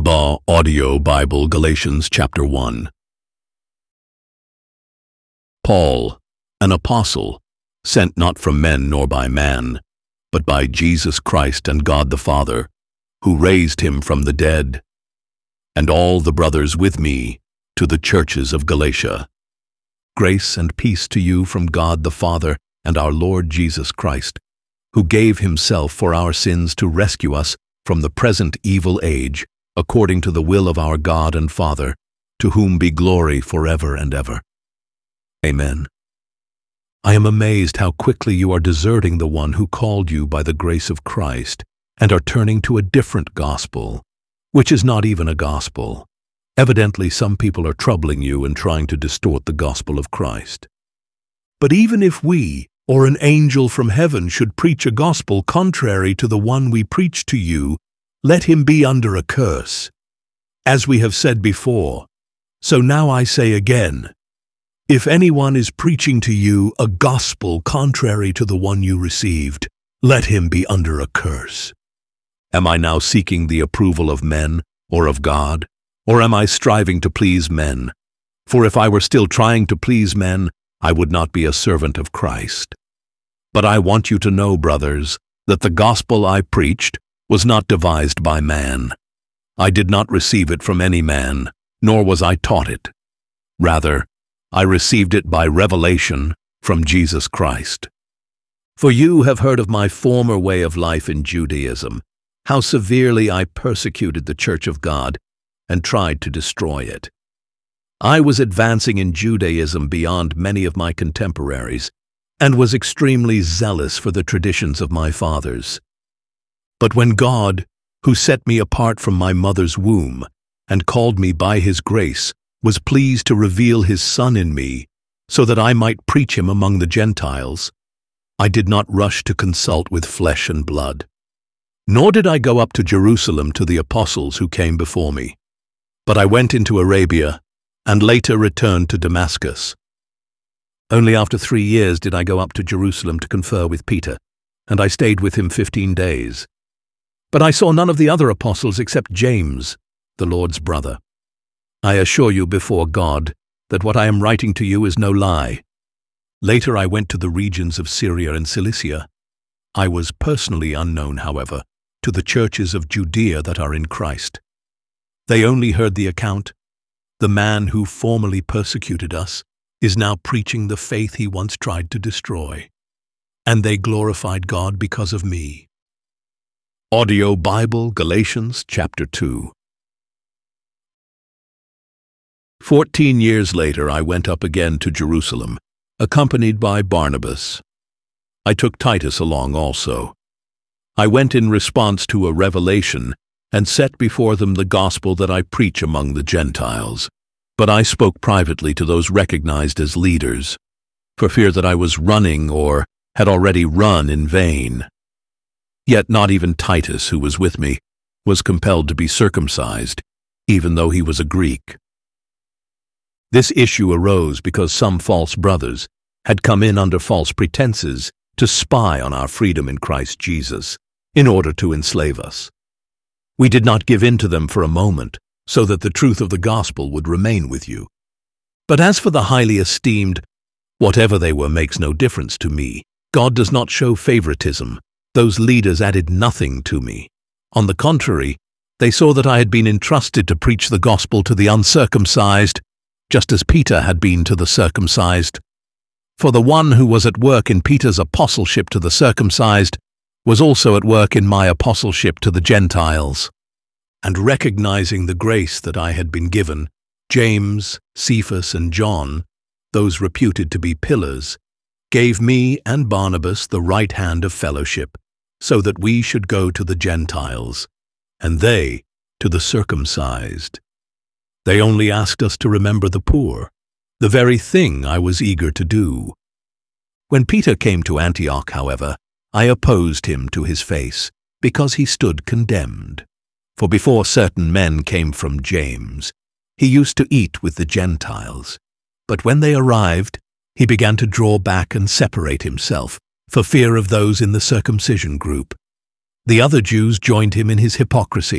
Audio Bible Galatians chapter 1. Paul, an apostle, sent not from men nor by man, but by Jesus Christ and God the Father, who raised him from the dead, and all the brothers with me, to the churches of Galatia. Grace and peace to you from God the Father and our Lord Jesus Christ, who gave himself for our sins to rescue us from the present evil age, according to the will of our God and Father, to whom be glory forever and ever. Amen. I am amazed how quickly you are deserting the one who called you by the grace of Christ, and are turning to a different gospel, which is not even a gospel. Evidently, some people are troubling you and trying to distort the gospel of Christ. But even if we, or an angel from heaven, should preach a gospel contrary to the one we preach to you, let him be under a curse. As we have said before, so now I say again, if anyone is preaching to you a gospel contrary to the one you received, let him be under a curse. Am I now seeking the approval of men or of God? Or am I striving to please men? For if I were still trying to please men, I would not be a servant of Christ. But I want you to know, brothers, that the gospel I preached was not devised by man. I did not receive it from any man, nor was I taught it. Rather, I received it by revelation from Jesus Christ. For you have heard of my former way of life in Judaism, how severely I persecuted the church of God and tried to destroy it. I was advancing in Judaism beyond many of my contemporaries, and was extremely zealous for the traditions of my fathers. But when God, who set me apart from my mother's womb, and called me by his grace, was pleased to reveal his Son in me, so that I might preach him among the Gentiles, I did not rush to consult with flesh and blood. Nor did I go up to Jerusalem to the apostles who came before me. But I went into Arabia, and later returned to Damascus. Only after 3 years did I go up to Jerusalem to confer with Peter, and I stayed with him 15 days. But I saw none of the other apostles except James, the Lord's brother. I assure you before God that what I am writing to you is no lie. Later I went to the regions of Syria and Cilicia. I was personally unknown, however, to the churches of Judea that are in Christ. They only heard the account. The man who formerly persecuted us is now preaching the faith he once tried to destroy. And they glorified God because of me. Audio Bible Galatians chapter 2. 14 years later I went up again to Jerusalem, accompanied by Barnabas. I took Titus along also. I went in response to a revelation and set before them the gospel that I preach among the Gentiles. But I spoke privately to those recognized as leaders, for fear that I was running or had already run in vain. Yet not even Titus, who was with me, was compelled to be circumcised, even though he was a Greek. This issue arose because some false brothers had come in under false pretenses to spy on our freedom in Christ Jesus, in order to enslave us. We did not give in to them for a moment, so that the truth of the gospel would remain with you. But as for the highly esteemed, whatever they were makes no difference to me. God does not show favoritism. Those leaders added nothing to me. On the contrary, they saw that I had been entrusted to preach the gospel to the uncircumcised, just as Peter had been to the circumcised. For the one who was at work in Peter's apostleship to the circumcised was also at work in my apostleship to the Gentiles. And recognizing the grace that I had been given, James, Cephas, and John, those reputed to be pillars, gave me and Barnabas the right hand of fellowship, so that we should go to the Gentiles, and they to the circumcised. They only asked us to remember the poor, the very thing I was eager to do. When Peter came to Antioch, however, I opposed him to his face, because he stood condemned. For before certain men came from James, he used to eat with the Gentiles. But when they arrived, he began to draw back and separate himself, for fear of those in the circumcision group. The other Jews joined him in his hypocrisy,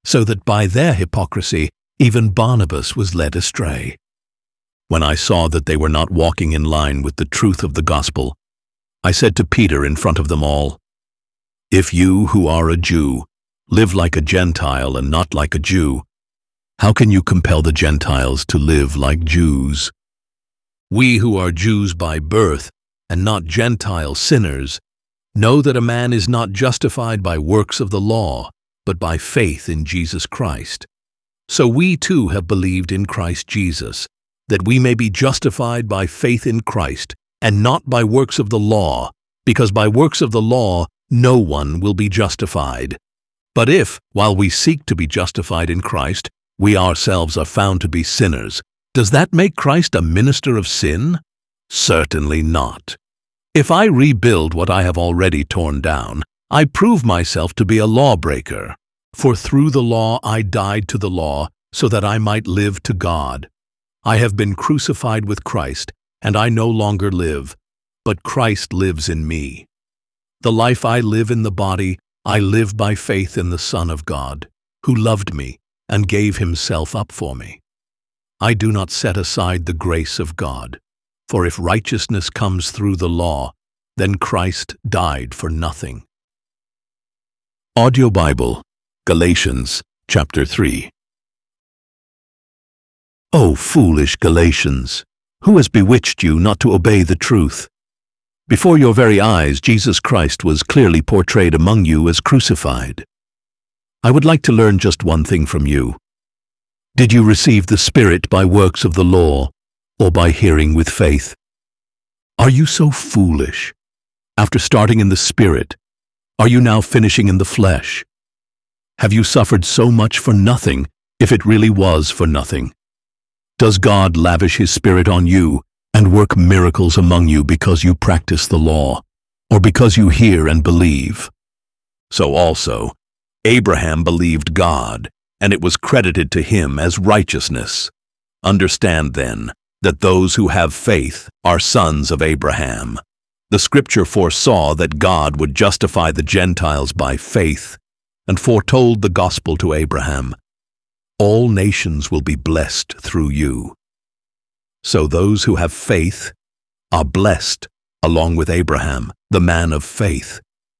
so that by their hypocrisy even Barnabas was led astray. When I saw that they were not walking in line with the truth of the gospel, I said to Peter in front of them all, "If you, who are a Jew, live like a Gentile and not like a Jew, how can you compel the Gentiles to live like Jews? We who are Jews by birth and not Gentile sinners know that a man is not justified by works of the law, but by faith in Jesus Christ. So we too have believed in Christ Jesus, that we may be justified by faith in Christ and not by works of the law, because by works of the law no one will be justified. But if, while we seek to be justified in Christ, we ourselves are found to be sinners, does that make Christ a minister of sin? Certainly not. If I rebuild what I have already torn down, I prove myself to be a lawbreaker. For through the law I died to the law, so that I might live to God. I have been crucified with Christ, and I no longer live, but Christ lives in me. The life I live in the body, I live by faith in the Son of God, who loved me and gave himself up for me. I do not set aside the grace of God, for if righteousness comes through the law, then Christ died for nothing." Audio Bible, Galatians, chapter 3. O foolish Galatians, who has bewitched you not to obey the truth? Before your very eyes, Jesus Christ was clearly portrayed among you as crucified. I would like to learn just one thing from you. Did you receive the Spirit by works of the law, or by hearing with faith? Are you so foolish? After starting in the Spirit, are you now finishing in the flesh? Have you suffered so much for nothing, if it really was for nothing? Does God lavish his Spirit on you and work miracles among you because you practice the law, or because you hear and believe? So also, Abraham believed God, and it was credited to him as righteousness. Understand then that those who have faith are sons of Abraham. The Scripture foresaw that God would justify the Gentiles by faith, and foretold the gospel to Abraham. All nations will be blessed through you. So those who have faith are blessed along with Abraham, the man of faith.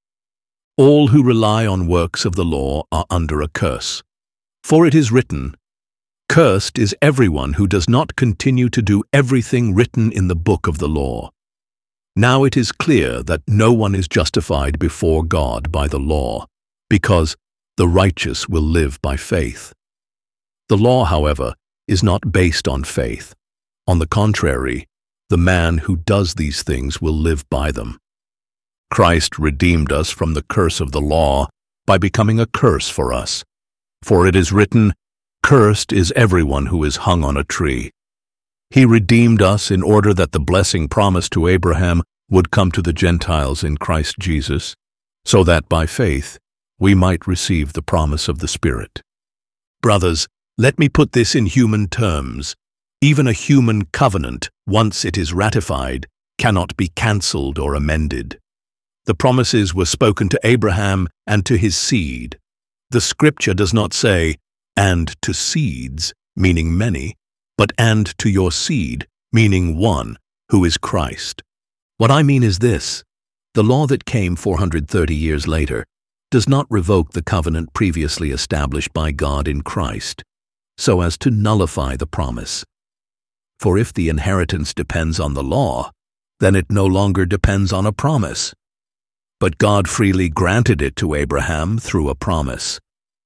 All who rely on works of the law are under a curse. For it is written, "Cursed is everyone who does not continue to do everything written in the book of the law." Now it is clear that no one is justified before God by the law, because the righteous will live by faith. The law, however, is not based on faith. On the contrary, the man who does these things will live by them. Christ redeemed us from the curse of the law by becoming a curse for us. For it is written, "Cursed is everyone who is hung on a tree." He redeemed us in order that the blessing promised to Abraham would come to the Gentiles in Christ Jesus, so that by faith we might receive the promise of the Spirit. Brothers, let me put this in human terms. Even a human covenant, once it is ratified, cannot be cancelled or amended. The promises were spoken to Abraham and to his seed. The Scripture does not say, "and to seeds," meaning many, but "and to your seed," meaning one, who is Christ. What I mean is this: the law that came 430 years later does not revoke the covenant previously established by God in Christ, so as to nullify the promise. For if the inheritance depends on the law, then it no longer depends on a promise. But God freely granted it to Abraham through a promise.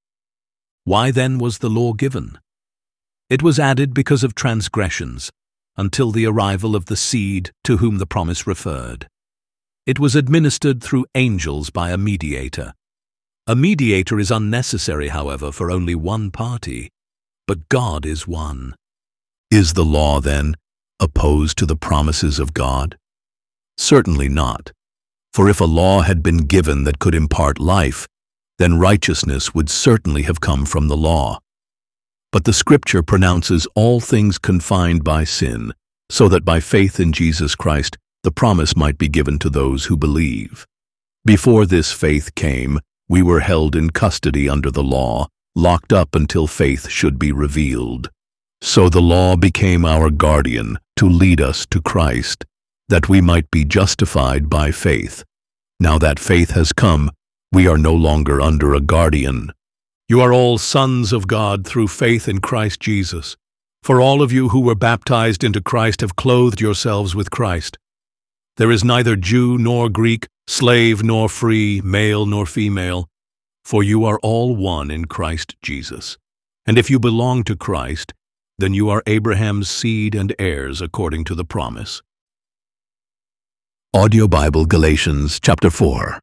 Why then was the law given? It was added because of transgressions, until the arrival of the seed to whom the promise referred. It was administered through angels by a mediator. A mediator is unnecessary, however, for only one party, but God is one. Is the law, then, opposed to the promises of God? Certainly not. For if a law had been given that could impart life, then righteousness would certainly have come from the law. But the Scripture pronounces all things confined by sin, so that by faith in Jesus Christ the promise might be given to those who believe. Before this faith came, we were held in custody under the law, locked up until faith should be revealed. So the law became our guardian to lead us to Christ, that we might be justified by faith. Now that faith has come, we are no longer under a guardian. You are all sons of God through faith in Christ Jesus. For all of you who were baptized into Christ have clothed yourselves with Christ. There is neither Jew nor Greek, slave nor free, male nor female, for you are all one in Christ Jesus. And if you belong to Christ, then you are Abraham's seed and heirs according to the promise. Audio Bible Galatians chapter 4.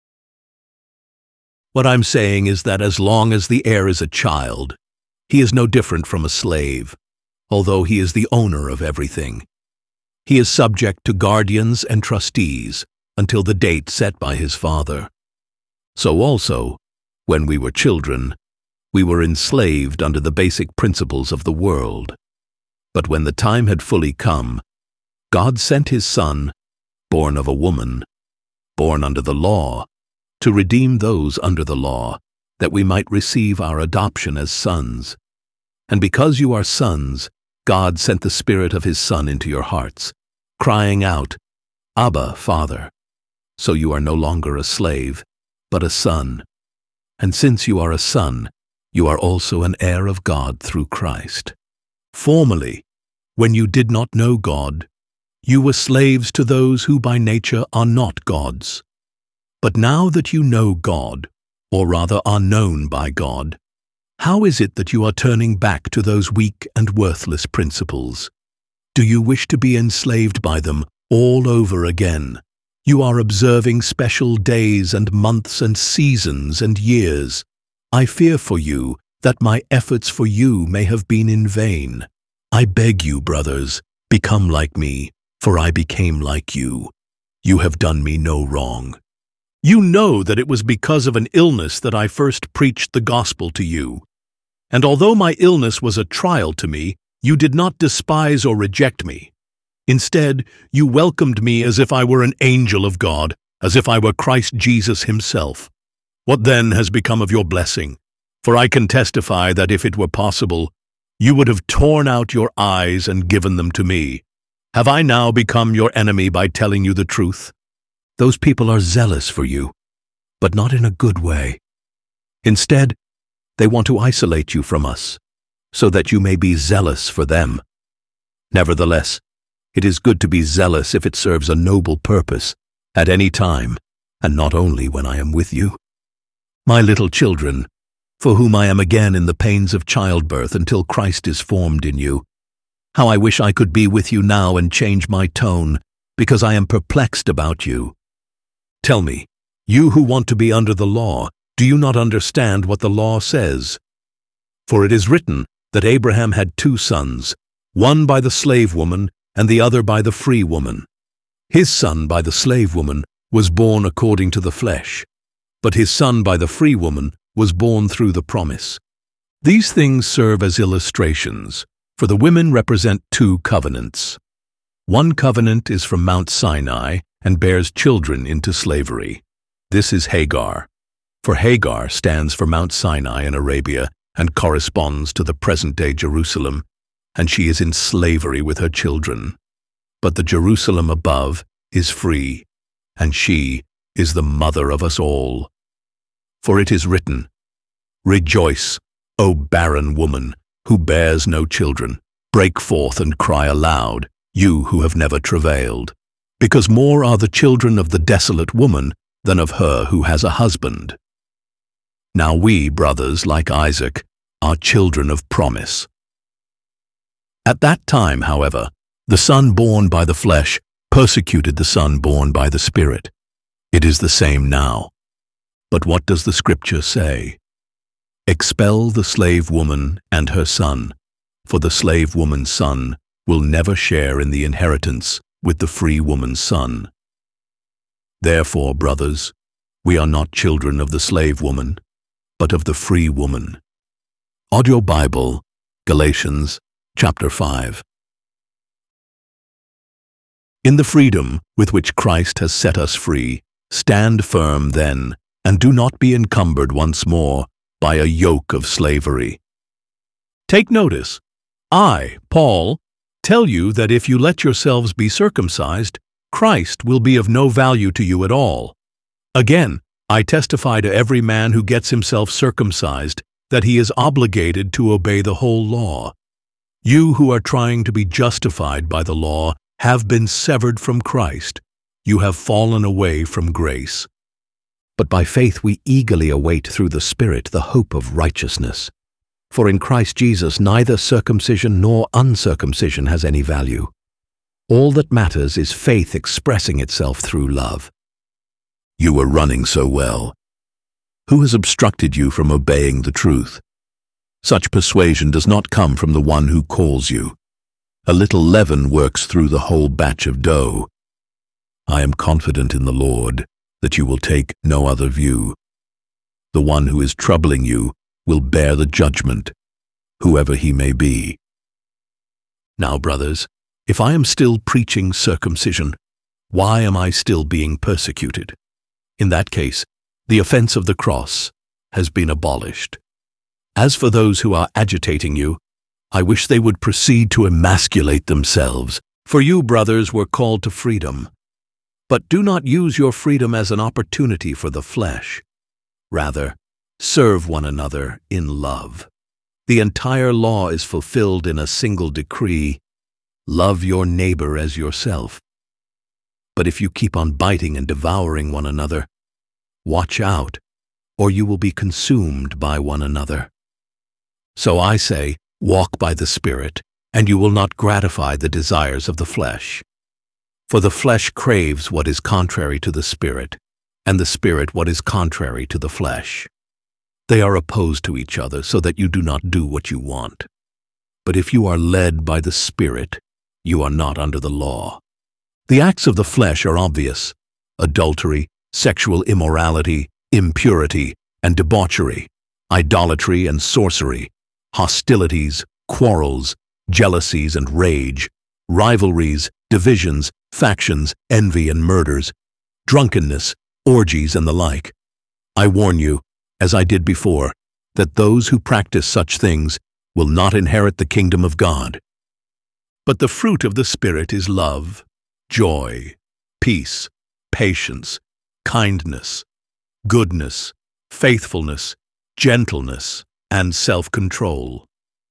What I'm saying is that as long as the heir is a child, he is no different from a slave, although he is the owner of everything. He is subject to guardians and trustees until the date set by his father. So also, when we were children, we were enslaved under the basic principles of the world. But when the time had fully come, God sent his Son, born of a woman, born under the law, to redeem those under the law, that we might receive our adoption as sons. And because you are sons, God sent the Spirit of his Son into your hearts, crying out, Abba, Father. So you are no longer a slave, but a son. And since you are a son, you are also an heir of God through Christ. Formerly, when you did not know God, you were slaves to those who by nature are not gods. But now that you know God, or rather are known by God, how is it that you are turning back to those weak and worthless principles? Do you wish to be enslaved by them all over again? You are observing special days and months and seasons and years. I fear for you that my efforts for you may have been in vain. I beg you, brothers, become like me, for I became like you. You have done me no wrong. You know that it was because of an illness that I first preached the gospel to you. And although my illness was a trial to me, you did not despise or reject me. Instead, you welcomed me as if I were an angel of God, as if I were Christ Jesus himself. What then has become of your blessing? For I can testify that if it were possible, you would have torn out your eyes and given them to me. Have I now become your enemy by telling you the truth? Those people are zealous for you, but not in a good way. Instead, they want to isolate you from us, so that you may be zealous for them. Nevertheless, it is good to be zealous if it serves a noble purpose, at any time, and not only when I am with you. My little children, for whom I am again in the pains of childbirth until Christ is formed in you, how I wish I could be with you now and change my tone, because I am perplexed about you. Tell me, you who want to be under the law, do you not understand what the law says? For it is written that Abraham had 2 sons, one by the slave woman and the other by the free woman. His son by the slave woman was born according to the flesh, but his son by the free woman was born through the promise. These things serve as illustrations, for the women represent 2 covenants. One covenant is from Mount Sinai and bears children into slavery. This is Hagar, for Hagar stands for Mount Sinai in Arabia and corresponds to the present-day Jerusalem, and she is in slavery with her children. But the Jerusalem above is free, and she is the mother of us all. For it is written, Rejoice, O barren woman, who bears no children. Break forth and cry aloud, you who have never travailed, because more are the children of the desolate woman than of her who has a husband. Now we, brothers, like Isaac, are children of promise. At that time, however, the son born by the flesh persecuted the son born by the Spirit. It is the same now. But what does the Scripture say? Expel the slave woman and her son, for the slave woman's son will never share in the inheritance with the free woman's son. Therefore, brothers, we are not children of the slave woman, but of the free woman. Audio Bible, Galatians chapter 5. In the freedom with which Christ has set us free, stand firm then, and do not be encumbered once more by a yoke of slavery. Take notice, I, Paul, tell you that if you let yourselves be circumcised, Christ will be of no value to you at all. Again, I testify to every man who gets himself circumcised that he is obligated to obey the whole law. You who are trying to be justified by the law have been severed from Christ. You have fallen away from grace. But by faith we eagerly await through the Spirit the hope of righteousness. For in Christ Jesus neither circumcision nor uncircumcision has any value. All that matters is faith expressing itself through love. You were running so well. Who has obstructed you from obeying the truth? Such persuasion does not come from the one who calls you. A little leaven works through the whole batch of dough. I am confident in the Lord that you will take no other view. The one who is troubling you will bear the judgment, whoever he may be. Now, brothers, if I am still preaching circumcision, why am I still being persecuted? In that case, the offense of the cross has been abolished. As for those who are agitating you, I wish they would proceed to emasculate themselves, for you, brothers, were called to freedom. But do not use your freedom as an opportunity for the flesh. Rather, serve one another in love. The entire law is fulfilled in a single decree: love your neighbor as yourself. But if you keep on biting and devouring one another, watch out, or you will be consumed by one another. So I say, walk by the Spirit, and you will not gratify the desires of the flesh. For the flesh craves what is contrary to the Spirit, and the Spirit what is contrary to the flesh. They are opposed to each other, so that you do not do what you want. But if you are led by the Spirit, you are not under the law. The acts of the flesh are obvious: adultery, sexual immorality, impurity and debauchery, idolatry and sorcery, hostilities, quarrels, jealousies and rage, rivalries, divisions, factions, envy and murders, drunkenness, orgies and the like. I warn you, as I did before, that those who practice such things will not inherit the kingdom of God. But the fruit of the Spirit is love, joy, peace, patience, kindness, goodness, faithfulness, gentleness, and self-control.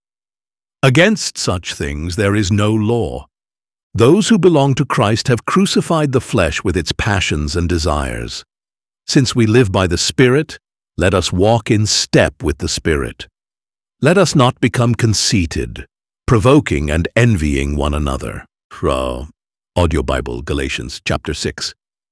Against such things there is no law. Those who belong to Christ have crucified the flesh with its passions and desires. Since we live by the Spirit, let us walk in step with the Spirit. Let us not become conceited, provoking and envying one another. Audio Bible, Galatians chapter 6.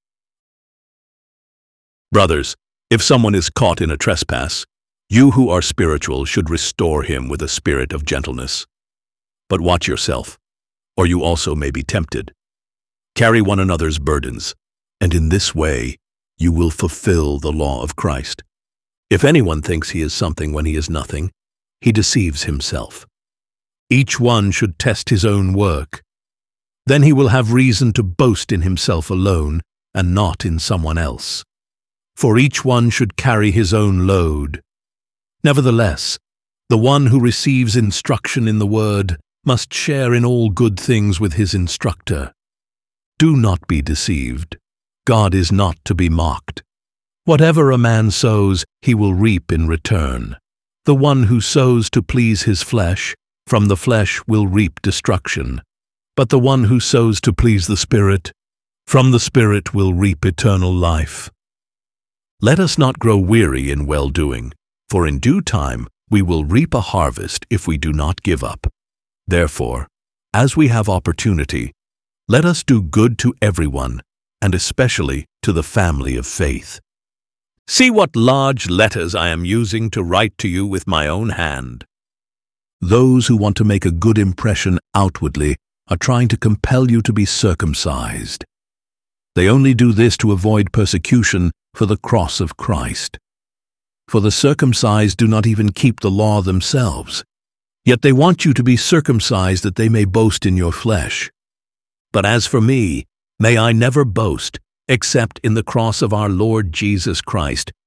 Brothers, if someone is caught in a trespass, you who are spiritual should restore him with a spirit of gentleness. But watch yourself, or you also may be tempted. Carry one another's burdens, and in this way you will fulfill the law of Christ. If anyone thinks he is something when he is nothing, he deceives himself. Each one should test his own work. Then he will have reason to boast in himself alone and not in someone else. For each one should carry his own load. Nevertheless, the one who receives instruction in the word must share in all good things with his instructor. Do not be deceived. God is not to be mocked. Whatever a man sows, he will reap in return. The one who sows to please his flesh, from the flesh will reap destruction. But the one who sows to please the Spirit, from the Spirit will reap eternal life. Let us not grow weary in well-doing, for in due time we will reap a harvest if we do not give up. Therefore, as we have opportunity, let us do good to everyone, and especially to the family of faith. See what large letters I am using to write to you with my own hand. Those who want to make a good impression outwardly are trying to compel you to be circumcised. They only do this to avoid persecution for the cross of Christ. For the circumcised do not even keep the law themselves, yet they want you to be circumcised that they may boast in your flesh. But as for me, may I never boast, except in the cross of our Lord Jesus Christ,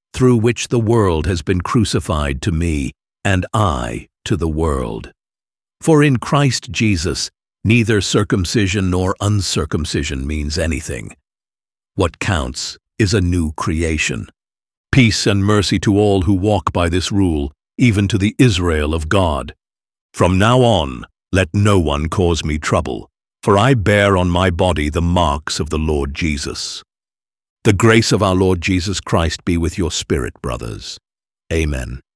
through which the world has been crucified to me, and I to the world. For in Christ Jesus, neither circumcision nor uncircumcision means anything. What counts is a new creation. Peace and mercy to all who walk by this rule, even to the Israel of God. From now on, let no one cause me trouble, for I bear on my body the marks of the Lord Jesus. The grace of our Lord Jesus Christ be with your spirit, brothers. Amen.